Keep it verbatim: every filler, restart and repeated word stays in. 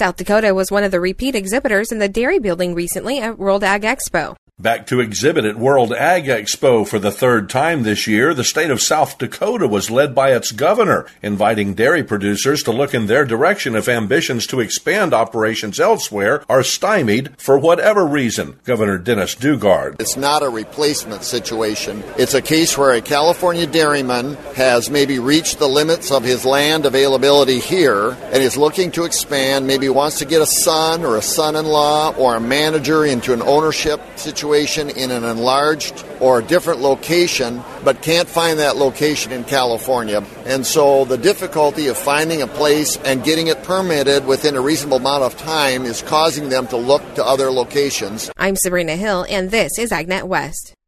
South Dakota was one of the repeat exhibitors in the dairy building recently at World Ag Expo. Back to exhibit at World Ag Expo for the third time this year, the state of South Dakota was led by its governor, inviting dairy producers to look in their direction if ambitions to expand operations elsewhere are stymied for whatever reason. Governor Dennis Daugaard. It's not a replacement situation. It's a case where a California dairyman has maybe reached the limits of his land availability here and is looking to expand, maybe wants to get a son or a son-in-law or a manager into an ownership situation in an enlarged or different location, but can't find that location in California. And so the difficulty of finding a place and getting it permitted within a reasonable amount of time is causing them to look to other locations. I'm Sabrina Hill, and this is AgNet West.